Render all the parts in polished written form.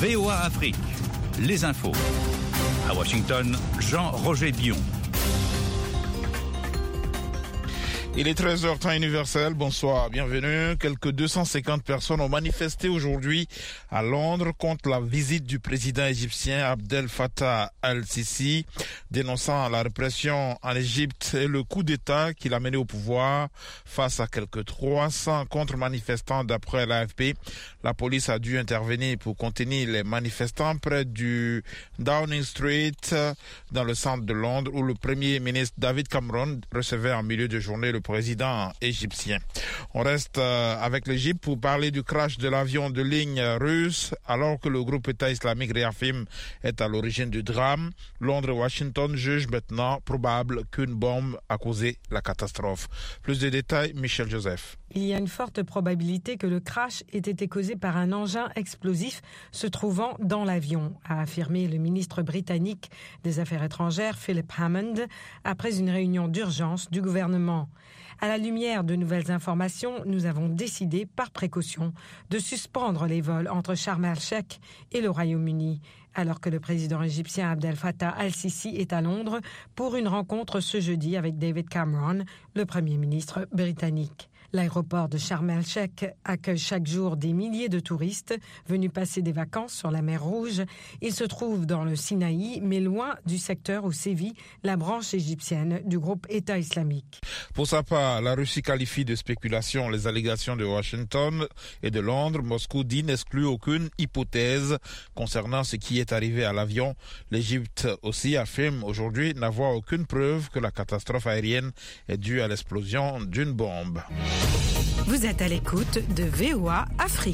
VOA Afrique, les infos. À Washington, Jean-Roger Bion. Il est 13h temps universel, bonsoir, bienvenue. Quelques 250 personnes ont manifesté aujourd'hui à Londres contre la visite du président égyptien Abdel Fattah al-Sisi, dénonçant la répression en Égypte et le coup d'État qu'il a mené au pouvoir face à quelques 300 contre-manifestants d'après l'AFP. La police a dû intervenir pour contenir les manifestants près du Downing Street dans le centre de Londres où le premier ministre David Cameron recevait en milieu de journée le président égyptien. On reste avec l'Égypte pour parler du crash de l'avion de ligne russe alors que le groupe État islamique réaffirme est à l'origine du drame. Londres et Washington jugent maintenant probable qu'une bombe a causé la catastrophe. Plus de détails, Michel Joseph. Il y a une forte probabilité que le crash ait été causé par un engin explosif se trouvant dans l'avion, a affirmé le ministre britannique des Affaires étrangères Philip Hammond après une réunion d'urgence du gouvernement. À la lumière de nouvelles informations, nous avons décidé, par précaution, de suspendre les vols entre Sharm el-Sheikh et le Royaume-Uni, alors que le président égyptien Abdel Fattah al-Sisi est à Londres pour une rencontre ce jeudi avec David Cameron, le Premier ministre britannique. L'aéroport de Sharm el-Sheikh accueille chaque jour des milliers de touristes venus passer des vacances sur la mer Rouge. Il se trouve dans le Sinaï, mais loin du secteur où sévit la branche égyptienne du groupe État islamique. Pour sa part, la Russie qualifie de spéculation les allégations de Washington et de Londres. Moscou dit n'exclut aucune hypothèse concernant ce qui est arrivé à l'avion. L'Égypte aussi affirme aujourd'hui n'avoir aucune preuve que la catastrophe aérienne est due à l'explosion d'une bombe. Vous êtes à l'écoute de VOA Afrique.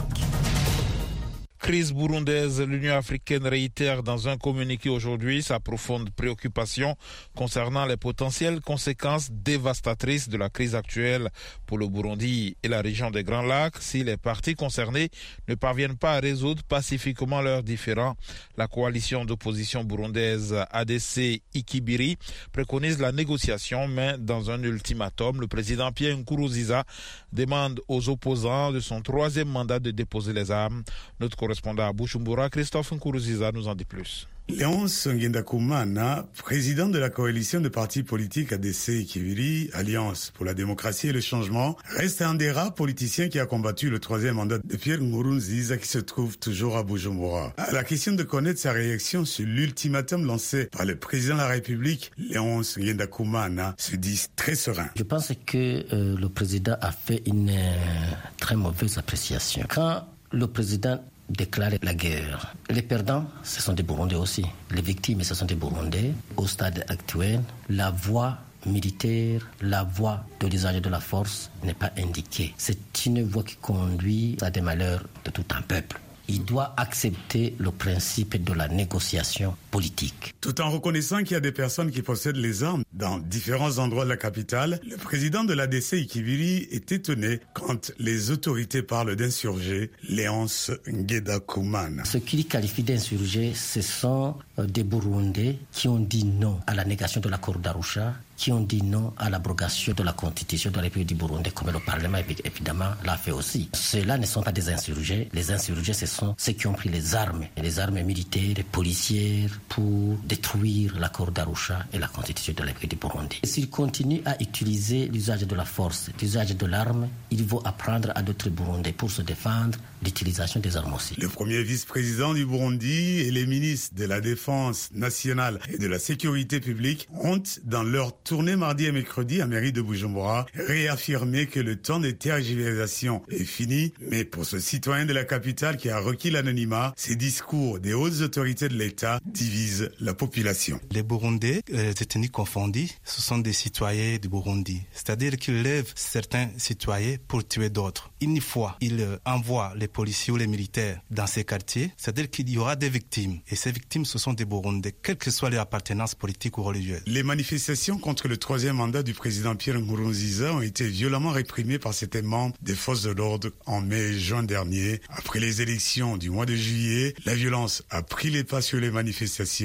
Crise burundaise, l'Union africaine réitère dans un communiqué aujourd'hui sa profonde préoccupation concernant les potentielles conséquences dévastatrices de la crise actuelle pour le Burundi et la région des Grands Lacs si les parties concernées ne parviennent pas à résoudre pacifiquement leurs différends. La coalition d'opposition burundaise ADC Ikibiri préconise la négociation, mais dans un ultimatum, le président Pierre Nkurunziza demande aux opposants de son troisième mandat de déposer les armes. Notre correspondant à Bujumbura, Christophe Nkurunziza nous en dit plus. Léonce Ngendakumana, président de la coalition de partis politiques ADC Ikibiri, Alliance pour la démocratie et le changement, reste un des rares politiciens qui a combattu le troisième mandat de Pierre Nkurunziza qui se trouve toujours à Bujumbura. À la question de connaître sa réaction sur l'ultimatum lancé par le président de la République, Léonce Ngendakumana se dit très serein. Je pense que le président a fait une très mauvaise appréciation. Quand le président déclarer la guerre. Les perdants, ce sont des Burundais aussi. Les victimes, ce sont des Burundais. Au stade actuel, la voie militaire, la voie de l'usage de la force n'est pas indiquée. C'est une voie qui conduit à des malheurs de tout un peuple. Il doit accepter le principe de la négociation politique. Tout en reconnaissant qu'il y a des personnes qui possèdent les armes dans différents endroits de la capitale, le président de l'ADC Ikibiri est étonné quand les autorités parlent d'insurgés, Léonce Ngendakumana. Ce qu'il qualifie d'insurgés, ce sont des Burundais qui ont dit non à la négation de l'accord d'Arusha, qui ont dit non à l'abrogation de la constitution de la République du Burundi, comme le Parlement évidemment l'a fait aussi. Ceux-là ne sont pas des insurgés. Les insurgés, ce sont ceux qui ont pris les armes militaires et policières pour détruire l'accord d'Arusha et la constitution de la République du Burundi. Et s'ils continuent à utiliser l'usage de la force, l'usage de l'arme, il faut apprendre à d'autres Burundais pour se défendre l'utilisation des armes aussi. Le premier vice-président du Burundi et les ministres de la Défense nationale et de la Sécurité publique ont, dans leur tournée mardi et mercredi à mairie de Bujumbura, réaffirmé que le temps des tergiversations est fini. Mais pour ce citoyen de la capitale qui a requis l'anonymat, ces discours des hautes autorités de l'État divisent la population. Les Burundais, ethnies confondues, ce sont des citoyens du Burundi. C'est-à-dire qu'ils lèvent certains citoyens pour tuer d'autres. Une fois, ils envoient les policiers ou les militaires dans ces quartiers, c'est-à-dire qu'il y aura des victimes. Et ces victimes, ce sont des Burundais, quelle que soit leur appartenance politique ou religieuse. Les manifestations contre le troisième mandat du président Pierre Nkurunziza ont été violemment réprimés par certains membres des forces de l'ordre en mai et juin dernier. Après les élections du mois de juillet, la violence a pris les pas sur les manifestations.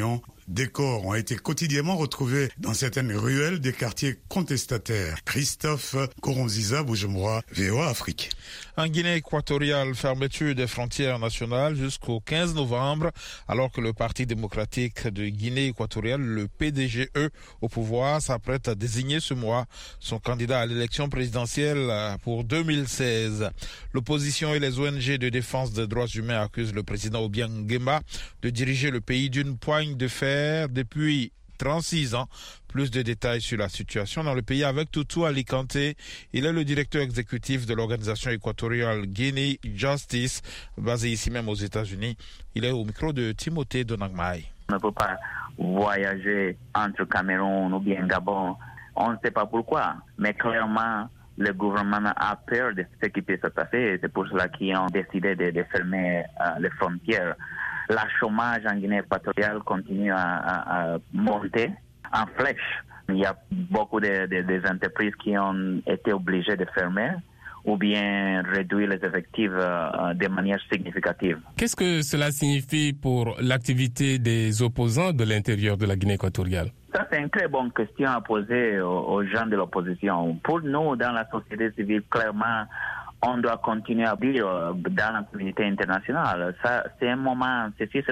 Des corps ont été quotidiennement retrouvés dans certaines ruelles des quartiers contestataires. Christophe Koronziza, Bujumbura, VOA Afrique. En Guinée équatoriale, fermeture des frontières nationales jusqu'au 15 novembre, alors que le Parti démocratique de Guinée équatoriale, le PDGE, au pouvoir, s'apprête à désigner ce mois son candidat à l'élection présidentielle pour 2016. L'opposition et les ONG de défense des droits humains accusent le président Obiang Nguema de diriger le pays d'une poigne de fer depuis 36 ans. Plus de détails sur la situation dans le pays avec Tutu Alicante. Il est le directeur exécutif de l'organisation équatoriale Guinea Justice, basée ici même aux États-Unis. Il est au micro de Timothée Donangmai. On ne peut pas voyager entre Cameroun ou bien Gabon. On ne sait pas pourquoi, mais clairement, le gouvernement a peur de ce qui peut se passer. C'est pour cela qu'ils ont décidé de fermer les frontières. Le chômage en Guinée équatoriale continue à monter en flèche. Il y a beaucoup des entreprises qui ont été obligées de fermer ou bien réduire les effectifs de manière significative. Qu'est-ce que cela signifie pour l'activité des opposants de l'intérieur de la Guinée équatoriale? Ça, c'est une très bonne question à poser aux gens de l'opposition. Pour nous, dans la société civile, clairement, on doit continuer à vivre dans la communauté internationale. Ça, c'est le moment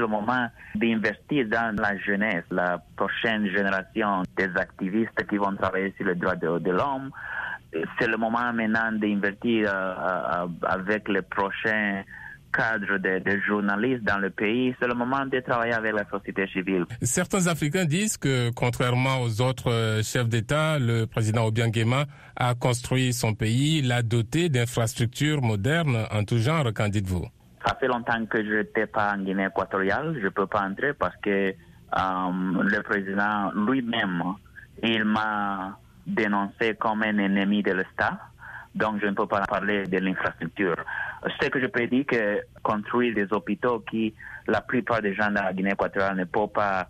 d'investir dans la jeunesse, la prochaine génération des activistes qui vont travailler sur les droits de l'homme. C'est le moment maintenant d'investir avec les prochains cadres de journalistes dans le pays. C'est le moment de travailler avec la société civile. Certains Africains disent que, contrairement aux autres chefs d'État, le président Obiang Nguema a construit son pays, l'a doté d'infrastructures modernes en tout genre. Qu'en dites-vous? Ça fait longtemps que je n'étais pas en Guinée équatoriale. Je ne peux pas entrer parce que le président lui-même, il m'a dénoncé comme un ennemi de l'État. Donc, je ne peux pas parler de l'infrastructure. Ce que je peux dire, que construire des hôpitaux qui, la plupart des gens dans la Guinée équatoriale ne peuvent pas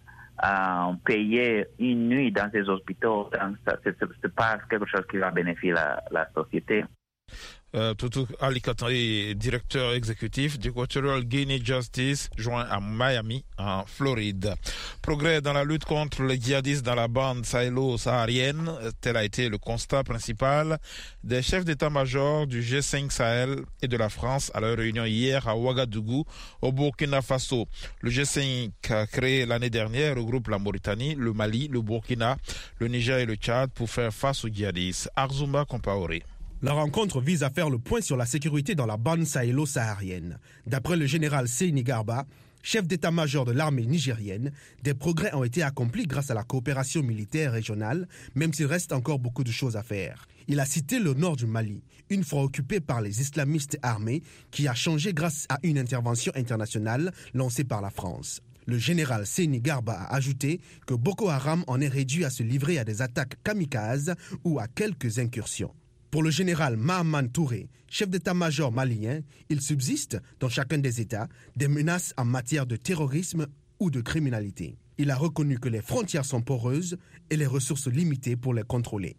payer une nuit dans ces hôpitaux, c'est pas quelque chose qui va bénéficier la société. Tutu Alicante, directeur exécutif d'Equatorial Guinea Justice, joint à Miami, en Floride. Progrès dans la lutte contre les djihadistes dans la bande sahélo-saharienne, tel a été le constat principal des chefs d'état-major du G5 Sahel et de la France à leur réunion hier à Ouagadougou, au Burkina Faso. Le G5 créé l'année dernière regroupe la Mauritanie, le Mali, le Burkina, le Niger et le Tchad pour faire face aux djihadistes. Arzumba Compaoré. La rencontre vise à faire le point sur la sécurité dans la bande sahélo-saharienne. D'après le général Seyni Garba, chef d'état-major de l'armée nigérienne, des progrès ont été accomplis grâce à la coopération militaire régionale, même s'il reste encore beaucoup de choses à faire. Il a cité le nord du Mali, une fois occupé par les islamistes armés, qui a changé grâce à une intervention internationale lancée par la France. Le général Seyni Garba a ajouté que Boko Haram en est réduit à se livrer à des attaques kamikazes ou à quelques incursions. Pour le général Mahaman Touré, chef d'état-major malien, il subsiste, dans chacun des États, des menaces en matière de terrorisme ou de criminalité. Il a reconnu que les frontières sont poreuses et les ressources limitées pour les contrôler.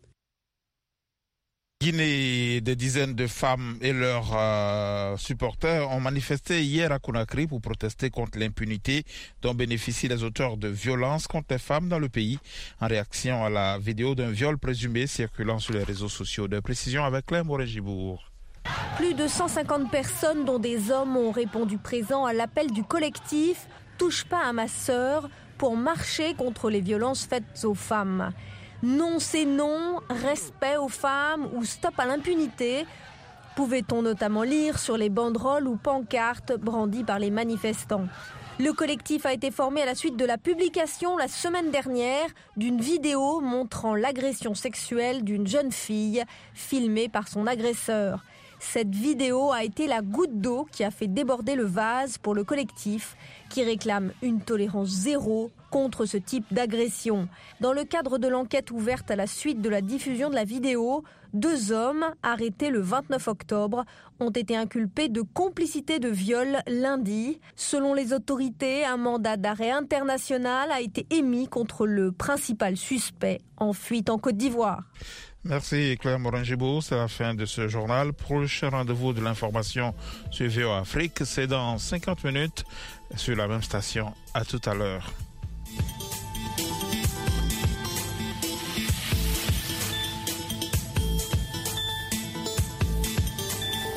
Guinée, des dizaines de femmes et leurs supporters ont manifesté hier à Conakry pour protester contre l'impunité dont bénéficient les auteurs de violences contre les femmes dans le pays, en réaction à la vidéo d'un viol présumé circulant sur les réseaux sociaux. De précision avec Claire Moret-Gibourg. Plus de 150 personnes, dont des hommes, ont répondu présent à l'appel du collectif « Touche pas à ma sœur » pour marcher contre les violences faites aux femmes. Non, c'est non, respect aux femmes ou stop à l'impunité, pouvait-on notamment lire sur les banderoles ou pancartes brandies par les manifestants. Le collectif a été formé à la suite de la publication la semaine dernière d'une vidéo montrant l'agression sexuelle d'une jeune fille filmée par son agresseur. Cette vidéo a été la goutte d'eau qui a fait déborder le vase pour le collectif qui réclame une tolérance zéro contre ce type d'agression. Dans le cadre de l'enquête ouverte à la suite de la diffusion de la vidéo, 2 hommes arrêtés le 29 octobre ont été inculpés de complicité de viol lundi. Selon les autorités, un mandat d'arrêt international a été émis contre le principal suspect en fuite en Côte d'Ivoire. Merci Claire Morin-Gibourg, c'est la fin de ce journal. Prochain rendez-vous de l'information sur VOA Afrique, c'est dans 50 minutes sur la même station. À tout à l'heure.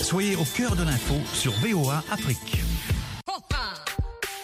Soyez au cœur de l'info sur VOA Afrique.